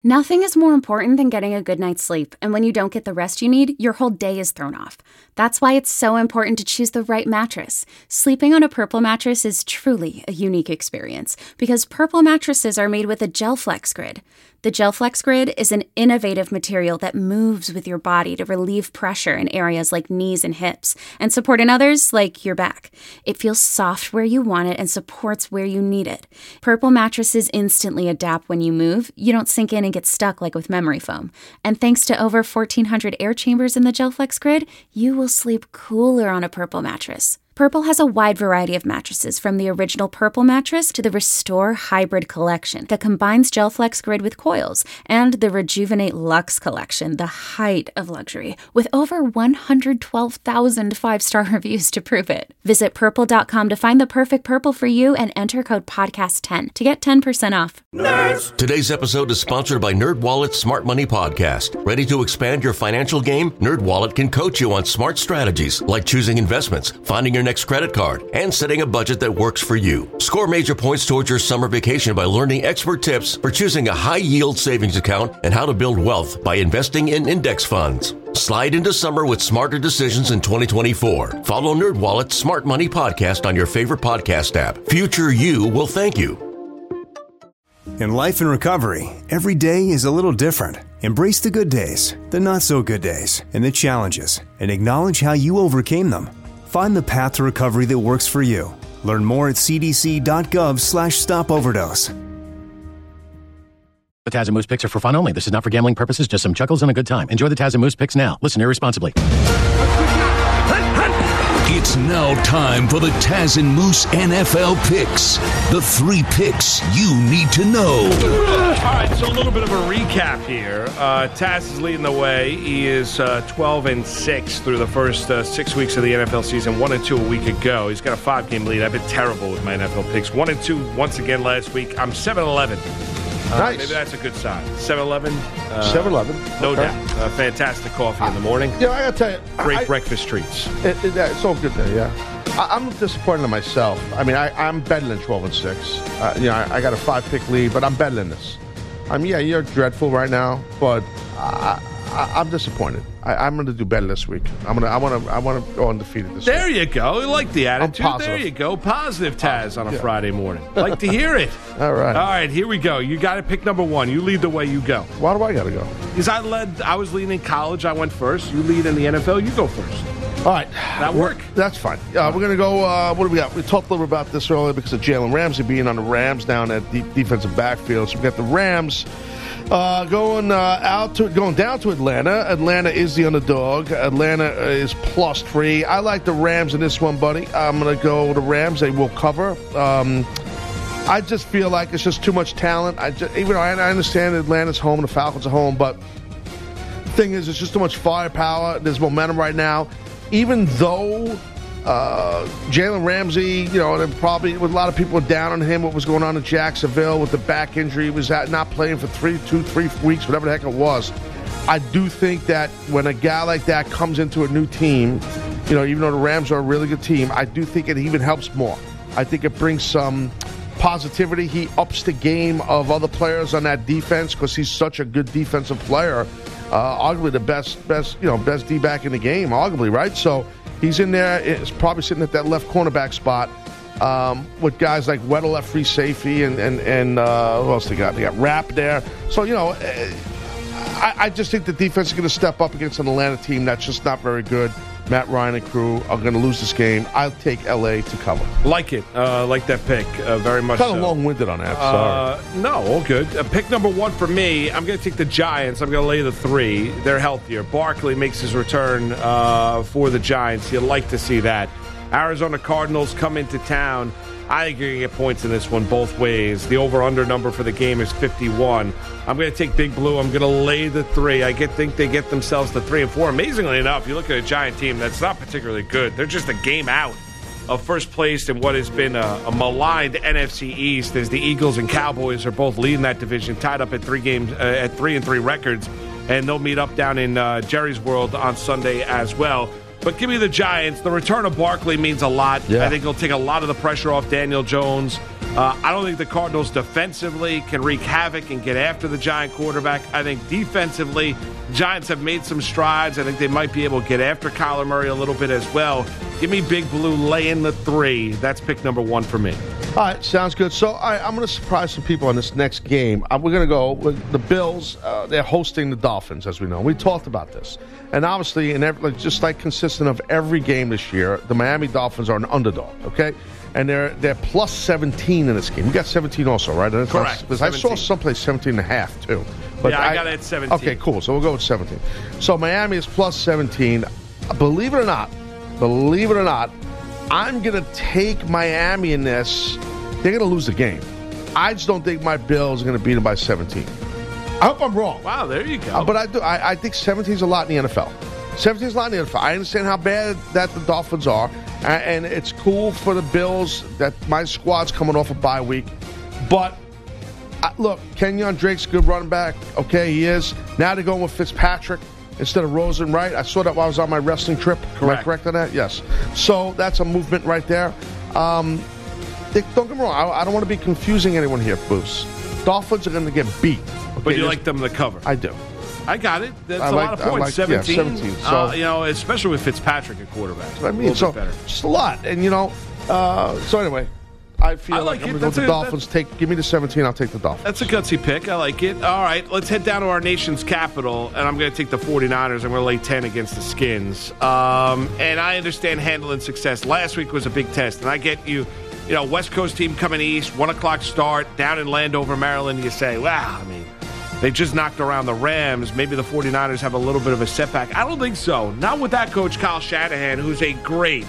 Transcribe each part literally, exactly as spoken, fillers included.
Nothing is more important than getting a good night's sleep, and when you don't get the rest you need, your whole day is thrown off. That's why it's so important to choose the right mattress. Sleeping on a Purple mattress is truly a unique experience, because Purple mattresses are made with a GelFlex Grid. The GelFlex Grid is an innovative material that moves with your body to relieve pressure in areas like knees and hips, and support in others like your back. It feels soft where you want it and supports where you need it. Purple mattresses instantly adapt when you move. You don't sink in and get stuck like with memory foam. And thanks to over fourteen hundred air chambers in the GelFlex Grid, you will sleep cooler on a Purple mattress. Purple has a wide variety of mattresses, from the original Purple mattress to the Restore Hybrid collection that combines GelFlex Grid with coils, and the Rejuvenate Luxe collection, the height of luxury, with over one hundred twelve thousand five-star reviews to prove it. Visit purple dot com to find the perfect Purple for you and enter code podcast ten to get ten percent off. Nerds! Today's episode is sponsored by NerdWallet's Smart Money Podcast. Ready to expand your financial game? NerdWallet can coach you on smart strategies like choosing investments, finding your next credit card, and setting a budget that works for you. Score major points towards your summer vacation by learning expert tips for choosing a high-yield savings account and how to build wealth by investing in index funds. Slide into summer with smarter decisions in twenty twenty-four. Follow NerdWallet's Smart Money Podcast on your favorite podcast app. Future you will thank you. In life and recovery, every day is a little different. Embrace the good days, the not-so-good days, and the challenges, and acknowledge how you overcame them. Find the path to recovery that works for you. Learn more at cdc.gov slash stop overdose. The Taz and Moose picks are for fun only. This is not for gambling purposes, just some chuckles and a good time. Enjoy the Taz and Moose picks now. Listen irresponsibly. It's now time for the Taz and Moose N F L picks. The three picks you need to know. All right, so a little bit of a recap here. Uh, Taz is leading the way. He is uh, twelve and six through the first uh, six weeks of the N F L season. one and two a week ago. He's got a five-game lead. I've been terrible with my N F L picks. one and two once again last week. I'm seven and eleven. Uh, nice. Maybe that's a good sign. seven eleven. Uh, seven eleven. No okay. doubt. Uh, fantastic coffee in the morning. Yeah, I got to tell you. Great I, breakfast treats. It, it, it's all good there, yeah. I, I'm disappointed in myself. I mean, I, I'm better than twelve and six. Uh, you know, I, I got a five-pick lead, but I'm better than this. I mean, yeah, you're dreadful right now, but I, I, I'm disappointed. I, I'm going to do better this week. I'm gonna. I want to. I want to go undefeated this there week. There you go. I like the attitude. I'm there you go. Positive Taz on a yeah. Friday morning. Like to hear it. All right. All right. Here we go. You got to pick number one. You lead the way. You go. Why do I got to go? Because I led. I was leading in college. I went first. You lead in the N F L. You go first. All right. That work? That's fine. Uh, we're going to go, uh, what do we got? We talked a little about this earlier because of Jalen Ramsey being on the Rams down at the defensive backfield. So we got the Rams uh, going uh, out to going down to Atlanta. Atlanta is the underdog. Atlanta is plus three. I like the Rams in this one, buddy. I'm going to go the Rams. They will cover. Um, I just feel like it's just too much talent. I just, even though I, I understand Atlanta's home, the Falcons are home, but the thing is, it's just too much firepower. There's momentum right now. Even though uh, Jalen Ramsey, you know, and probably with a lot of people down on him, what was going on in Jacksonville with the back injury, he was at, not playing for three, two, three weeks, whatever the heck it was. I do think that when a guy like that comes into a new team, you know, even though the Rams are a really good team, I do think it even helps more. I think it brings some positivity. He ups the game of other players on that defense because he's such a good defensive player. Uh, arguably the best, best, you know, best D-back in the game, arguably, right? So he's in there. It's probably sitting at that left cornerback spot um, with guys like Weddle at free safety and and and uh, who else they got? They got Rapp there. So you know, I, I just think the defense is going to step up against an Atlanta team that's just not very good. Matt Ryan and crew are going to lose this game. I'll take L A to cover. Like it. Uh, like that pick. Uh, very much kind of so. long-winded on that. Sorry. Uh, no, all good. Uh, pick number one for me, I'm going to take the Giants. I'm going to lay the three. They're healthier. Barkley makes his return uh, for the Giants. You'd like to see that. Arizona Cardinals come into town. I think you're going to get points in this one both ways. The over-under number for the game is fifty-one. I'm going to take Big Blue. I'm going to lay the three. I get, think they get themselves to three and four. Amazingly enough, you look at a Giant team that's not particularly good. They're just a game out of first place in what has been a, a maligned N F C East, as the Eagles and Cowboys are both leading that division, tied up at three games, uh, at three and three records, and they'll meet up down in uh, Jerry's World on Sunday as well. But give me the Giants. The return of Barkley means a lot. Yeah. I think he'll take a lot of the pressure off Daniel Jones. Uh, I don't think the Cardinals defensively can wreak havoc and get after the Giant quarterback. I think defensively, the Giants have made some strides. I think they might be able to get after Kyler Murray a little bit as well. Give me Big Blue laying the three. That's pick number one for me. All right, sounds good. So all right, I'm going to surprise some people on this next game. Uh, we're going to go with the Bills. Uh, they're hosting the Dolphins, as we know. We talked about this. And obviously, in every, like, just like consistent of every game this year, the Miami Dolphins are an underdog, okay? And they're they're plus seventeen in this game. You got seventeen also, right? And Correct. Because I saw someplace seventeen and a half, too. But yeah, I, I got it at seventeen. Okay, cool. So we'll go with seventeen. So Miami is plus seventeen. Believe it or not, believe it or not, I'm going to take Miami in this. They're going to lose the game. I just don't think my Bills are going to beat them by seventeen. I hope I'm wrong. Wow, there you go. Uh, but I do. I, I think seventeen is a lot in the N F L. seventeen is a lot in the N F L. I understand how bad that the Dolphins are, and, and it's cool for the Bills that my squad's coming off a bye week. But uh, look, Kenyon Drake's a good running back. Okay, he is. Now they're going with Fitzpatrick instead of Rosen, right? I saw that while I was on my wrestling trip. Correct. Am I correct on that? Yes. So that's a movement right there. Um, they, don't get me wrong. I, I don't want to be confusing anyone here, Bruce. Dolphins are going to get beat. Okay, but you like them to cover. I do. I got it. That's I a like, lot of points. Like, seventeen. Yeah, seventeen. So, uh, you know, especially with Fitzpatrick at quarterback. That's what I mean. So better. just a lot. And, you know, uh, so anyway, I feel I like, like I'm it. going to go with the a, Dolphins. Take, give me the seventeen. I'll take the Dolphins. That's a gutsy pick. I like it. All right, let's head down to our nation's capital, and I'm going to take the 49ers. I'm going to lay ten against the Skins. Um, and I understand handling success. Last week was a big test, and I get you. You know, West Coast team coming east, one o'clock start, down in Landover, Maryland. You say, wow, I mean, they just knocked around the Rams. Maybe the 49ers have a little bit of a setback. I don't think so. Not with that coach, Kyle Shanahan, who's a great,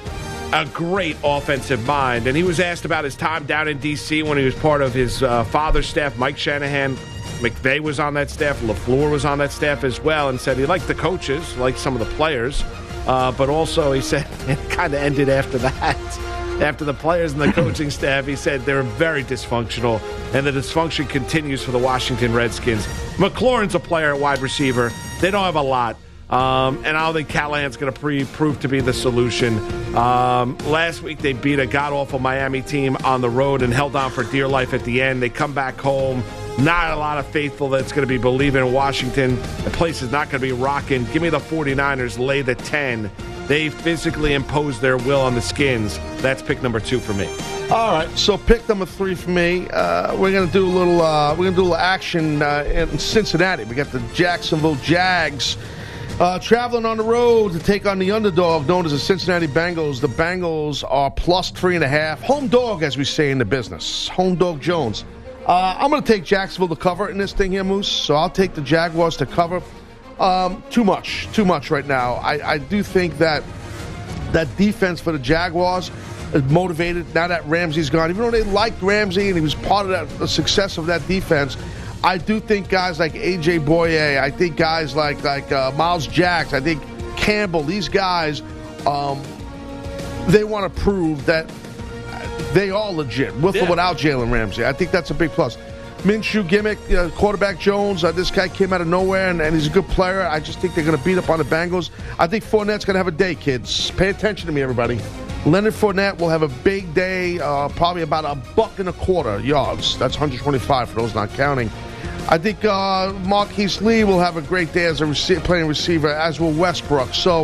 a great offensive mind. And he was asked about his time down in D C when he was part of his uh, father's staff, Mike Shanahan. McVay was on that staff. LaFleur was on that staff as well, and said he liked the coaches, liked some of the players. Uh, but also he said it kind of ended after that. After the players and the coaching staff, he said they're very dysfunctional, and the dysfunction continues for the Washington Redskins. McLaurin's a player at wide receiver. They don't have a lot, um, and I don't think Callahan's going to pre- prove to be the solution. Um, last week, they beat a god-awful Miami team on the road and held on for dear life at the end. They come back home. Not a lot of faithful that's going to be believing in Washington. The place is not going to be rocking. Give me the 49ers, lay the ten. They physically impose their will on the Skins. That's pick number two for me. All right, so pick number three for me. Uh, we're gonna do a little. Uh, we're gonna do a little action uh, in Cincinnati. We got the Jacksonville Jags uh, traveling on the road to take on the underdog known as the Cincinnati Bengals. The Bengals are plus three and a half. Home dog, as we say in the business. Home dog Jones. Uh, I'm gonna take Jacksonville to cover in this thing here, Moose. So I'll take the Jaguars to cover. Um, too much, too much right now. I, I do think that that defense for the Jaguars is motivated now that Ramsey's gone. Even though they liked Ramsey and he was part of that, the success of that defense, I do think guys like A J Boye, I think guys like like uh, Miles Jacks, I think Campbell, these guys, um, they want to prove that they are legit, with yeah. or without Jalen Ramsey. I think that's a big plus. Minshew gimmick, uh, quarterback Jones. Uh, this guy came out of nowhere, and, and he's a good player. I just think they're going to beat up on the Bengals. I think Fournette's going to have a day, kids. Pay attention to me, everybody. Leonard Fournette will have a big day, uh, probably about a buck and a quarter yards. That's one hundred twenty-five for those not counting. I think uh, Marquise Lee will have a great day as a rec- playing receiver, as will Westbrook. So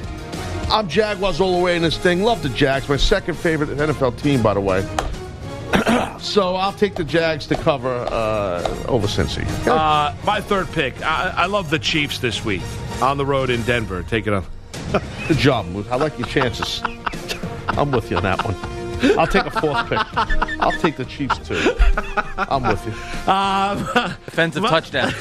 I'm Jaguars all the way in this thing. Love the Jags. My second favorite N F L team, by the way. So I'll take the Jags to cover uh, over Cincy. Uh, my third pick. I, I love the Chiefs this week on the road in Denver. Take it on. Good job, Moose. I like your chances. I'm with you on that one. I'll take a fourth pick. I'll take the Chiefs too. I'm with you. Um, Defensive my, touchdown.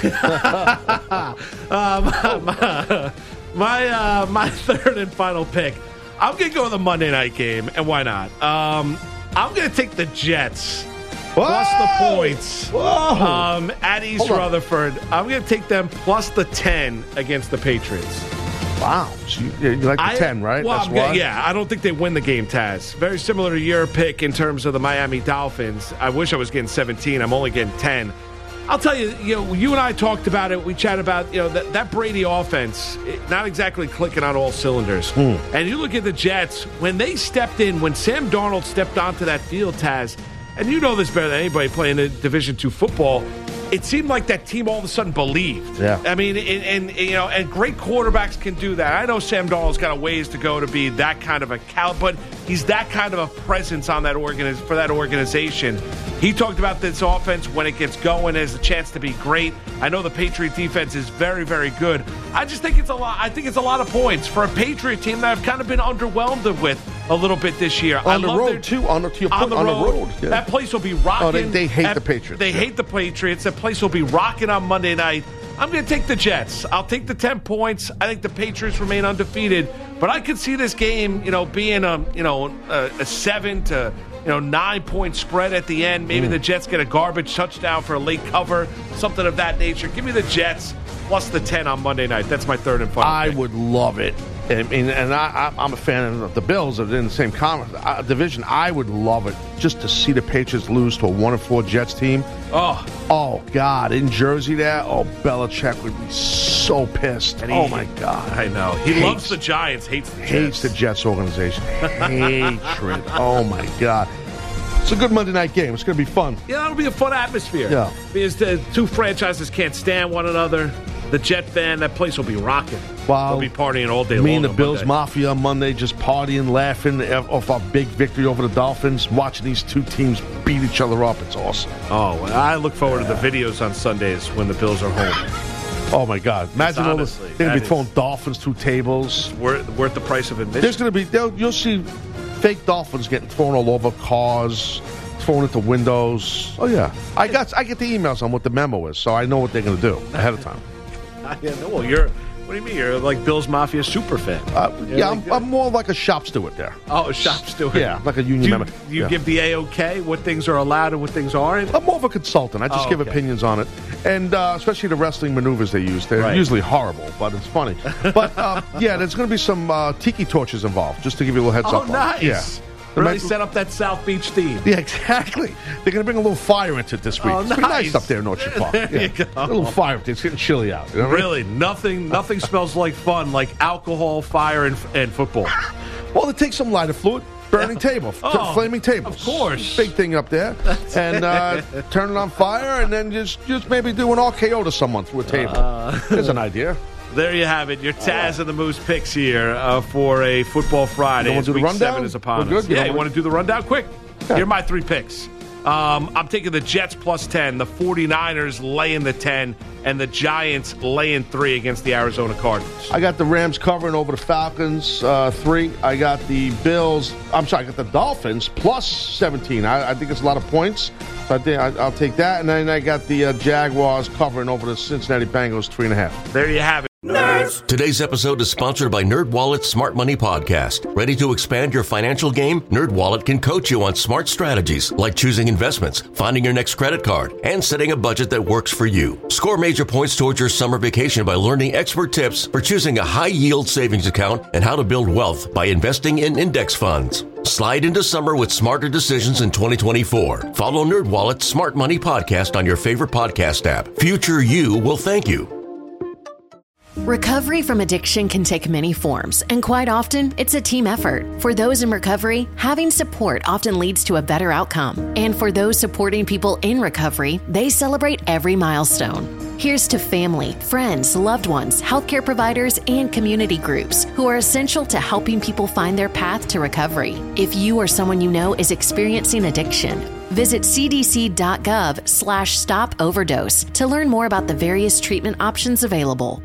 uh, my my, uh, my third and final pick. I'm gonna go with the Monday night game, and why not? Um, I'm gonna take the Jets. Whoa! Plus the points Whoa! Um, at East Rutherford. I'm going to take them plus the ten against the Patriots. Wow. So you, you like the I, ten, right? Well, That's I'm why? Gonna, yeah, I don't think they win the game, Taz. Very similar to your pick in terms of the Miami Dolphins. I wish I was getting seventeen. I'm only getting ten. I'll tell you, you know, you and I talked about it. We chatted about, you know, that, that Brady offense, not exactly clicking on all cylinders. Hmm. And you look at the Jets, when they stepped in, when Sam Darnold stepped onto that field, Taz, and you know this better than anybody playing in Division two football, it seemed like that team all of a sudden believed. Yeah. I mean, and, and you know, and great quarterbacks can do that. I know Sam Darnold's got a ways to go to be that kind of a cal, but he's that kind of a presence on that organiz- for that organization. He talked about this offense when it gets going has a chance to be great. I know the Patriot defense is very, very good. I just think it's a lot. I think it's a lot of points for a Patriot team that I've kind of been underwhelmed with a little bit this year. On I the love road their, too. On the, to your on point, the on road. the road. Yeah. That place will be rocking. Oh, they, they hate That- the Patriots. They yeah. hate the Patriots. That place will be rocking on Monday night. I'm going to take the Jets. I'll take the ten points. I think the Patriots remain undefeated, but I could see this game, you know, being a you know a, a seven to you know nine point spread at the end. Maybe mm. the Jets get a garbage touchdown for a late cover, something of that nature. Give me the Jets plus the ten on Monday night. That's my third and final. I pick. would love it. I mean, and I, I'm a fan of the Bills. They're in the same con- uh, division. I would love it just to see the Patriots lose to a one and four Jets team. Oh, oh God! In Jersey, there. Oh, Belichick would be so pissed. He, oh my God! I know he hates, loves the Giants. Hates the Jets. Hates the Jets organization. Hatred. Oh my God! It's a good Monday night game. It's going to be fun. Yeah, that'll be a fun atmosphere. Yeah, because the two franchises can't stand one another. The Jet fan, that place will be rocking. Wow. They'll be partying all day long. Me and the on Bills Monday. Mafia on Monday, just partying, laughing off our big victory over the Dolphins, watching these two teams beat each other up. It's awesome. Oh, well, I look forward yeah. to the videos on Sundays when the Bills are home. Oh, my God. Imagine all this. They're going to be throwing is, Dolphins through tables. Worth, worth the price of admission. There's going to be, you'll see fake Dolphins getting thrown all over cars, thrown into windows. Oh, yeah. I got I get the emails on what the memo is, so I know what they're going to do ahead of time. Yeah, no, well, you're. What do you mean? You're like Bills Mafia super fan. Uh, yeah, like, I'm, I'm more like a shop steward there. Oh, a shop steward. Yeah, like a union do you, member. You yeah. give the A-OK what things are allowed and what things aren't? I'm more of a consultant. I just oh, give okay. opinions on it. And uh, especially the wrestling maneuvers they use. They're right. usually horrible, but it's funny. But, um, yeah, there's going to be some uh, tiki torches involved, just to give you a little heads oh, up. nice. On it. Yeah. Really set up that South Beach theme. Yeah, exactly. They're going to bring a little fire into it this week. Oh, it's nice. be nice up there in Orchard Park. There yeah. you go. A little fire up there. It's getting chilly out. You know really? I mean? Nothing Nothing smells like fun like alcohol, fire, and, and football. Well, it takes some lighter fluid. Burning table. Oh, flaming tables. Of course. Big thing up there. And uh, turn it on fire and then just, just maybe do an R K O to someone through a table. Uh, There's an idea. There you have it. Your Taz and the Moose picks here uh, for a Football Friday. You want to do the Week rundown? seven is upon We're us. good? You Yeah, know you want to do the rundown? Quick. Okay. Here are my three picks. Um, I'm taking the Jets plus ten, the 49ers laying the ten, and the Giants laying three against the Arizona Cardinals. I got the Rams covering over the Falcons, uh, three. I got the Bills. I'm sorry, I got the Dolphins plus seventeen. I, I think it's a lot of points. So I think I, I'll take that. And then I got the uh, Jaguars covering over the Cincinnati Bengals, three and a half. There you have it. Nerds. Today's episode is sponsored by NerdWallet's Smart Money Podcast. Ready to expand your financial game? NerdWallet can coach you on smart strategies like choosing investments, finding your next credit card, and setting a budget that works for you. Score major points towards your summer vacation by learning expert tips for choosing a high-yield savings account and how to build wealth by investing in index funds. Slide into summer with smarter decisions in twenty twenty-four. Follow NerdWallet's Smart Money Podcast on your favorite podcast app. Future you will thank you. Recovery from addiction can take many forms, and quite often, it's a team effort. For those in recovery, having support often leads to a better outcome. And for those supporting people in recovery, they celebrate every milestone. Here's to family, friends, loved ones, healthcare providers, and community groups who are essential to helping people find their path to recovery. If you or someone you know is experiencing addiction, visit cdc.gov slash stop overdose to learn more about the various treatment options available.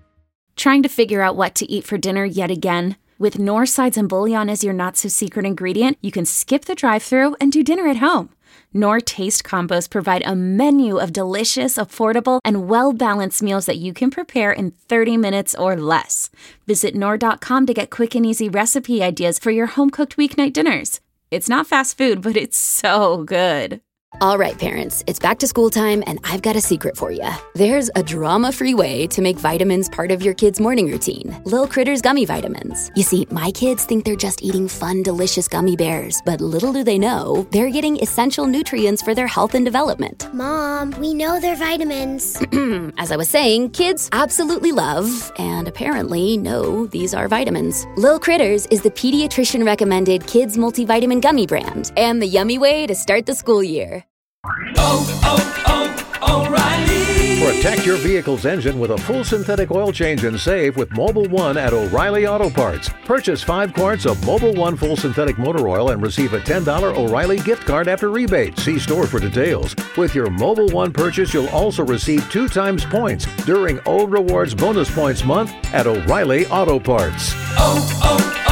Trying to figure out what to eat for dinner yet again? With Knorr sides and bouillon as your not-so-secret ingredient, you can skip the drive-thru and do dinner at home. Knorr Taste Combos provide a menu of delicious, affordable, and well-balanced meals that you can prepare in thirty minutes or less. Visit Knorr dot com to get quick and easy recipe ideas for your home-cooked weeknight dinners. It's not fast food, but it's so good. All right, parents, it's back to school time, and I've got a secret for you. There's a drama-free way to make vitamins part of your kid's morning routine. Lil Critters Gummy Vitamins. You see, my kids think they're just eating fun, delicious gummy bears, but little do they know, they're getting essential nutrients for their health and development. Mom, we know they're vitamins. As I was saying, kids absolutely love, and apparently know, these are vitamins. Lil Critters is the pediatrician-recommended kids multivitamin gummy brand, and the yummy way to start the school year. Oh, oh, oh, O'Reilly. Protect your vehicle's engine with a full synthetic oil change and save with Mobil one at O'Reilly Auto Parts. Purchase five quarts of Mobil one full synthetic motor oil and receive a ten dollars O'Reilly gift card after rebate. See store for details. With your Mobil one purchase, you'll also receive two times points during O Rewards Bonus Points Month at O'Reilly Auto Parts. Oh, oh,